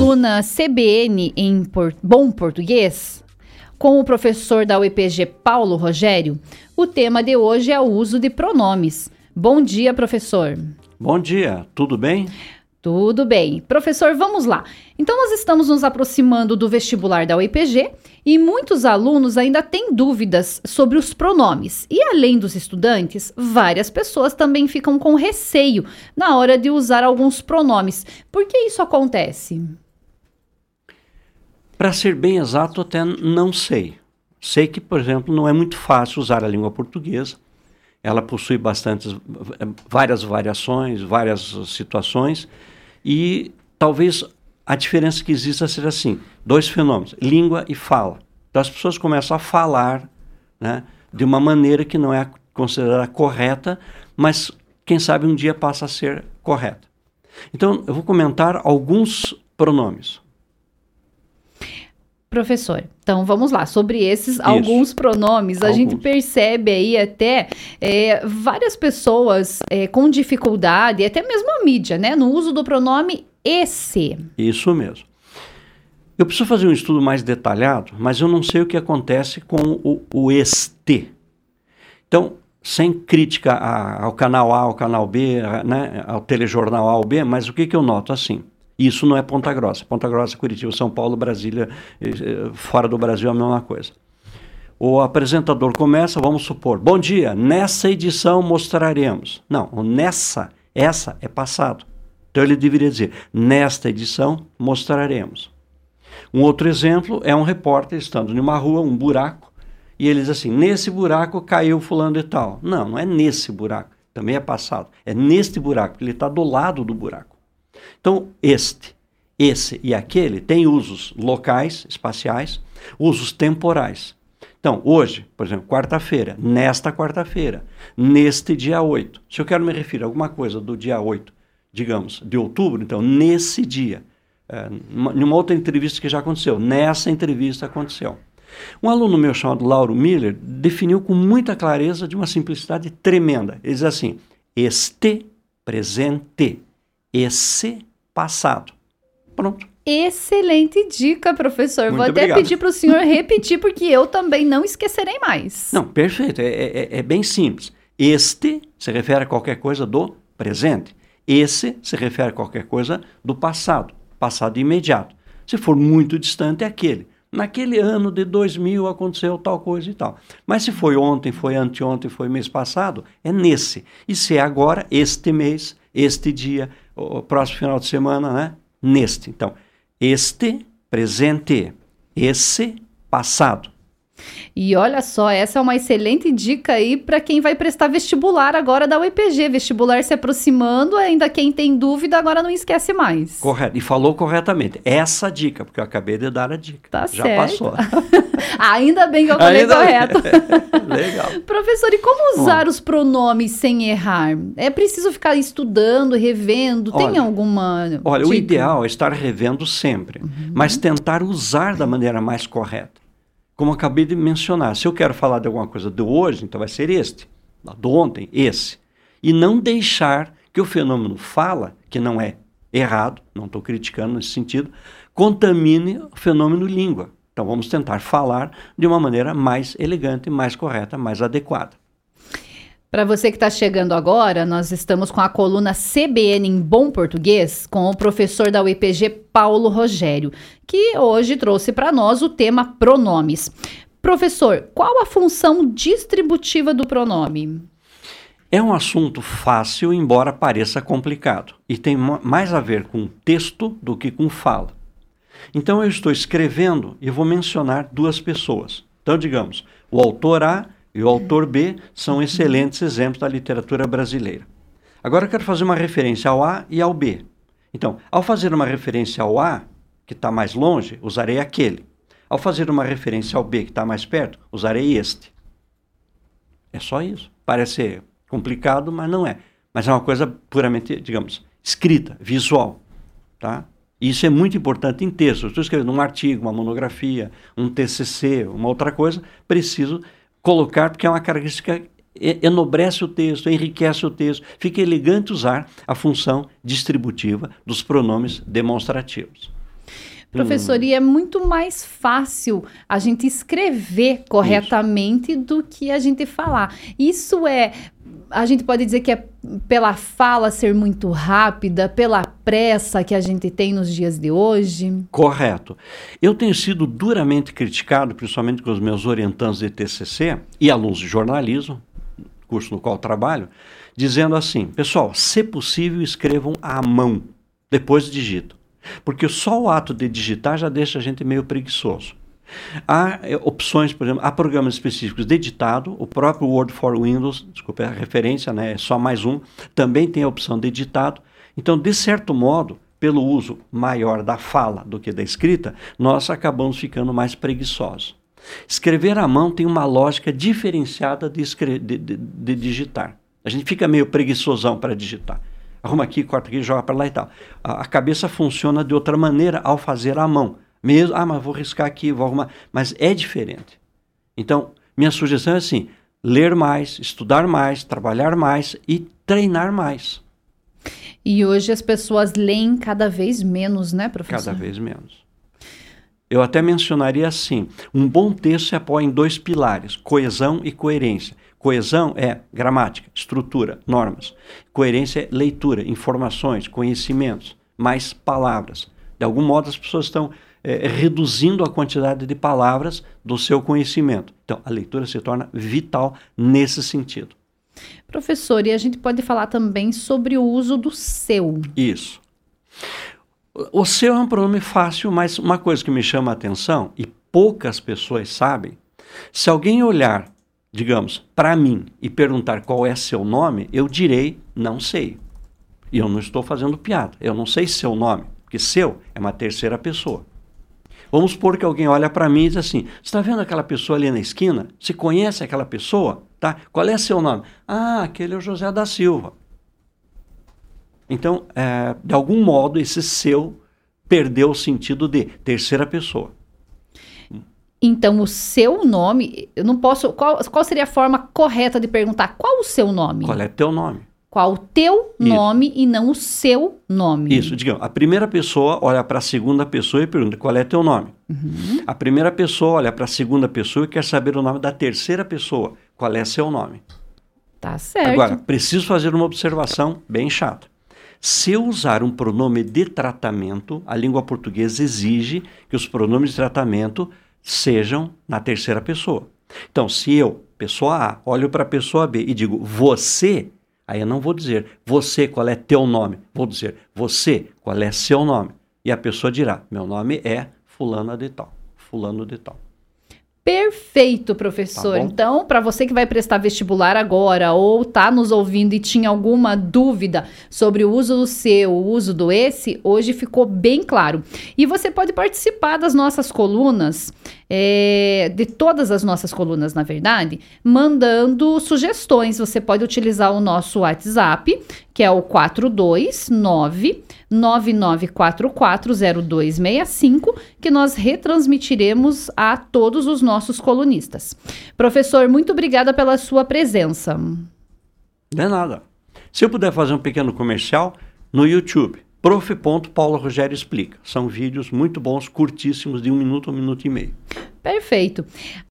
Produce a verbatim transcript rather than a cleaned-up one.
coluna C B N em por... Bom Português, com o professor da U E P G Paulo Rogério, o tema de hoje é o uso de pronomes. Bom dia, professor. Bom dia, tudo bem? Tudo bem. Professor, vamos lá. Então, nós estamos nos aproximando do vestibular da U E P G e muitos alunos ainda têm dúvidas sobre os pronomes. E, além dos estudantes, várias pessoas também ficam com receio na hora de usar alguns pronomes. Por que isso acontece? Para ser bem exato, até não sei. Sei que, por exemplo, não é muito fácil usar a língua portuguesa. Ela possui bastantes, várias variações, várias situações. E talvez a diferença que exista seja assim, dois fenômenos, língua e fala. Então as pessoas começam a falar, né, de uma maneira que não é considerada correta, mas quem sabe um dia passa a ser correta. Então eu vou comentar alguns pronomes. Professor, então vamos lá, sobre esses Isso. alguns pronomes, a Alguns. gente percebe aí até é, várias pessoas é, com dificuldade, até mesmo a mídia, né, no uso do pronome esse. Isso mesmo. Eu preciso fazer um estudo mais detalhado, mas eu não sei o que acontece com o, o este. Então, sem crítica a, ao canal A, ao canal B, a, né, ao telejornal A ou B, mas o que, que eu noto assim? Isso não é Ponta Grossa. Ponta Grossa, Curitiba, São Paulo, Brasília, fora do Brasil é a mesma coisa. O apresentador começa, vamos supor, bom dia, nessa edição mostraremos. Não, o nessa, essa é passado. Então ele deveria dizer, nesta edição mostraremos. Um outro exemplo é um repórter estando numa rua, um buraco, e ele diz assim, nesse buraco caiu fulano e tal. Não, não é nesse buraco, também é passado. É neste buraco, ele está do lado do buraco. Então, este, esse e aquele têm usos locais, espaciais, usos temporais. Então, hoje, por exemplo, quarta-feira, nesta quarta-feira, neste dia oito. Se eu quero me referir a alguma coisa do dia oito, digamos, de outubro, então, nesse dia, é, numa outra entrevista que já aconteceu, nessa entrevista aconteceu. Um aluno meu chamado Lauro Miller definiu com muita clareza, de uma simplicidade tremenda. Ele diz assim, este presente, esse passado. Pronto. Excelente dica, professor. Muito Vou até obrigado. pedir para o senhor repetir, porque eu também não esquecerei mais. Não, perfeito. É, é, é bem simples. Este se refere a qualquer coisa do presente. Esse se refere a qualquer coisa do passado. Passado imediato. Se for muito distante, é aquele. Naquele ano de dois mil aconteceu tal coisa e tal. Mas se foi ontem, foi anteontem, foi mês passado, é nesse. E se é agora, este mês, este dia, o próximo final de semana, né? Neste. Então, este, presente, esse, passado. E olha só, essa é uma excelente dica aí para quem vai prestar vestibular agora da U E P G. Vestibular se aproximando, ainda quem tem dúvida agora não esquece mais. Correto. E falou corretamente. Essa dica, porque eu acabei de dar a dica. Tá Já certo. passou. Ainda bem que eu falei Ainda correto. Legal. Professor, e como usar Bom. os pronomes sem errar? É preciso ficar estudando, revendo? Tem Olha, alguma Olha, dica? o ideal é estar revendo sempre, uhum. mas tentar usar da maneira mais correta. Como eu acabei de mencionar, se eu quero falar de alguma coisa do hoje, então vai ser este, do ontem, esse. E não deixar que o fenômeno fala, que não é errado, não estou criticando nesse sentido, contamine o fenômeno língua. Então vamos tentar falar de uma maneira mais elegante, mais correta, mais adequada. Para você que está chegando agora, nós estamos com a coluna C B N em Bom Português, com o professor da U E P G Paulo Rogério, que hoje trouxe para nós o tema pronomes. Professor, qual a função distributiva do pronome? É um assunto fácil, embora pareça complicado, e tem mais a ver com texto do que com fala. Então eu estou escrevendo e vou mencionar duas pessoas. Então, digamos, o autor A e o autor B são excelentes exemplos da literatura brasileira. Agora eu quero fazer uma referência ao A e ao B. Então, ao fazer uma referência ao A, que está mais longe, usarei aquele. Ao fazer uma referência ao B, que está mais perto, usarei este. É só isso. Parece complicado, mas não é. Mas é uma coisa puramente, digamos, escrita, visual. Tá? Isso é muito importante em texto. Eu estou escrevendo um artigo, uma monografia, um T C C, uma outra coisa, preciso colocar, porque é uma característica, enobrece o texto, enriquece o texto, fica elegante usar a função distributiva dos pronomes demonstrativos. Professor, hum. e é muito mais fácil a gente escrever corretamente Isso. do que a gente falar. Isso é, a gente pode dizer que é pela fala ser muito rápida, pela pressa que a gente tem nos dias de hoje? Correto. Eu tenho sido duramente criticado, principalmente com os meus orientandos de T C C e alunos de jornalismo, curso no qual trabalho, dizendo assim, pessoal, se possível, escrevam à mão, depois digitam. Porque só o ato de digitar já deixa a gente meio preguiçoso. Há é, opções, por exemplo, há programas específicos de ditado, o próprio Word for Windows, desculpa a referência, né, é só mais um, também tem a opção de ditado. Então, de certo modo, pelo uso maior da fala do que da escrita, nós acabamos ficando mais preguiçosos. Escrever à mão tem uma lógica diferenciada de, escre- de, de, de digitar. A gente fica meio preguiçosão para digitar. Arruma aqui, corta aqui, joga para lá e tal. A, a cabeça funciona de outra maneira ao fazer à mão. Mesmo, ah, mas vou riscar aqui, vou arrumar. Mas é diferente. Então, minha sugestão é assim, ler mais, estudar mais, trabalhar mais e treinar mais. E hoje as pessoas leem cada vez menos, né, professor? Cada vez menos. Eu até mencionaria assim, um bom texto se apoia em dois pilares, coesão e coerência. Coesão é gramática, estrutura, normas. Coerência é leitura, informações, conhecimentos, mais palavras. De algum modo as pessoas estão é, reduzindo a quantidade de palavras do seu conhecimento. Então, a leitura se torna vital nesse sentido. Professor, e a gente pode falar também sobre o uso do seu. Isso. O seu é um pronome fácil, mas uma coisa que me chama a atenção, e poucas pessoas sabem, se alguém olhar, digamos, para mim e perguntar qual é seu nome, eu direi, não sei. E eu não estou fazendo piada, eu não sei seu nome, porque seu é uma terceira pessoa. Vamos supor que alguém olha para mim e diz assim, você está vendo aquela pessoa ali na esquina? Você conhece aquela pessoa? Tá? Qual é seu nome? Ah, aquele é o José da Silva. Então, é, de algum modo, esse seu perdeu o sentido de terceira pessoa. Então, o seu nome, eu não posso... Qual, qual seria a forma correta de perguntar qual o seu nome? Qual é teu nome? Qual o teu Isso. nome e não o seu nome? Isso, digamos, a primeira pessoa olha para a segunda pessoa e pergunta qual é teu nome. Uhum. A primeira pessoa olha para a segunda pessoa e quer saber o nome da terceira pessoa. Qual é seu nome? Tá certo. Agora, preciso fazer uma observação bem chata. Se eu usar um pronome de tratamento, a língua portuguesa exige que os pronomes de tratamento sejam na terceira pessoa. Então, se eu, pessoa A, olho para a pessoa B e digo você, aí eu não vou dizer você, qual é teu nome? Vou dizer você, qual é seu nome? E a pessoa dirá, meu nome é fulana de tal, fulano de tal. Perfeito, professor. Tá, então, para você que vai prestar vestibular agora ou está nos ouvindo e tinha alguma dúvida sobre o uso do seu, o uso do esse, hoje ficou bem claro. E você pode participar das nossas colunas, é, de todas as nossas colunas, na verdade, mandando sugestões. Você pode utilizar o nosso WhatsApp, que é o quatro dois nove, nove nove quatro quatro, zero dois seis cinco, que nós retransmitiremos a todos os nossos colunistas. Professor, muito obrigada pela sua presença. De nada. Se eu puder fazer um pequeno comercial, no YouTube, prof. Paulo Rogério Explica. São vídeos muito bons, curtíssimos, de um minuto a um minuto e meio. Perfeito.